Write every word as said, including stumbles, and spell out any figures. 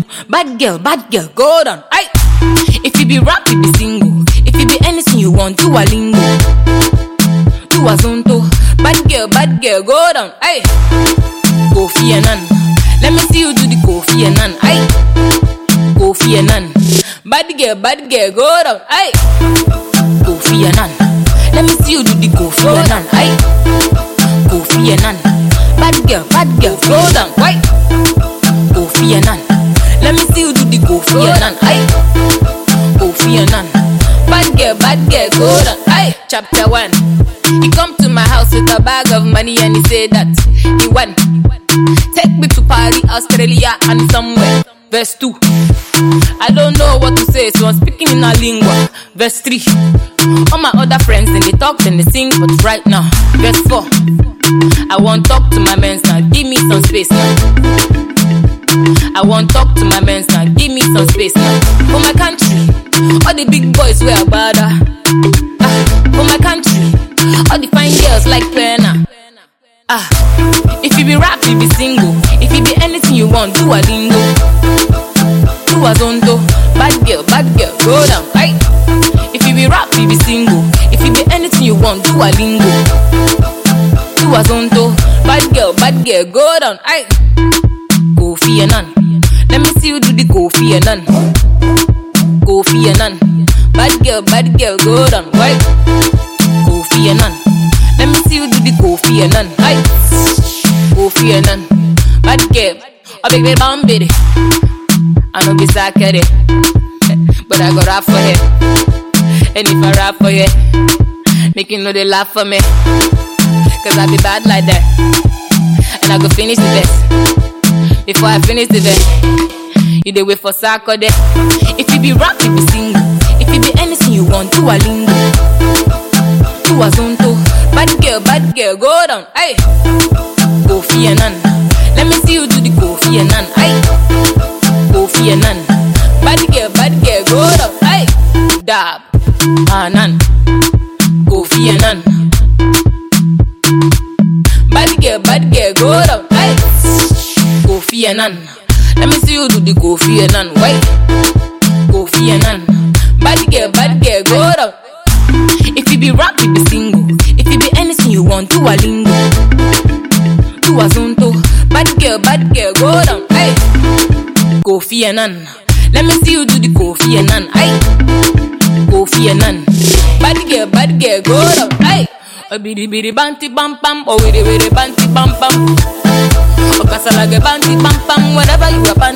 Bad girl, bad girl, go down. Aye. If you be rap, you be single. If you be anything you want, do a lingo. Do a zonto. Bad girl, bad girl, go down. Aye. Kofi Annan. Let me see you do the Kofi Annan. Aye. Kofi Annan. Bad girl, bad girl, go down. Aye. Kofi Annan. Let me see you do the Kofi Annan. Aye. Kofi Annan. Bad girl, bad girl, go down. Aye. Kofi Annan. Let me see you do the Kofi Annan. Aye. Kofi Annan. Bad girl, bad girl, go down. Aye. Chapter one. He come to my house with a bag of money and he said that he won. Take me to Paris, Australia and somewhere. Verse two. I don't know what to say, so I'm speaking in a lingua. Verse three. All my other friends, and they talk and they sing, but right now. Verse four. I want talk to my men now, give me some space now. I want talk to my men now, give me some space now. For my country, all the big boys wear bada. Ah, for my country, all the fine girls like Pena. Ah, if you be rap, you be single. If you be anything you want, do a lingo. Do a zonto. Bad girl, bad girl, go down, right? If you be rap, you be single. If you be anything you want, do a lingo. Do a zonto. Bad girl, bad girl, go down, right? Kofi Annan. Let me see you do the Kofi Annan. Kofi Annan. Bad girl, bad girl, go down, right? Kofi Annan. Let me see you do the Kofi Annan. Aye. Kofi Annan. Bad girl. A big big bomb baby. I know be sakere, but I go rap for her. And if I rap for you, make you know they laugh for me. Cause I be bad like that. And I go finish the verse. Before I finish the verse, you dey wait for Saturday. If you be rap, you be single. If you be anything you want, do a lingo. Do a zonto. Bad girl, bad girl, go down. Aye. Kofi Annan. Let me see you do the Kofi Annan. Aye. Kofi Annan. Bad girl, bad girl, go down. Aye. Dab. Annan. Kofi Annan. Bad girl, bad girl, go down. Aye. Kofi Annan. Let me see you do the Kofi Annan. Wait. Kofi Annan. Bad girl, bad girl, go down. If you be rap, you be single. If you be anything you want, do a lingo. Do a zonto. Bad girl, bad girl, go down. Aye. Kofi Annan. Let me see you do the Kofi Annan. Aye. Kofi Annan. Bad girl, bad girl, go down. Aye. A bidi bidi banti bam bam. Oh, wiri wiri banti bam bam. Oh, kasala ge banti bam bam. Whenever you are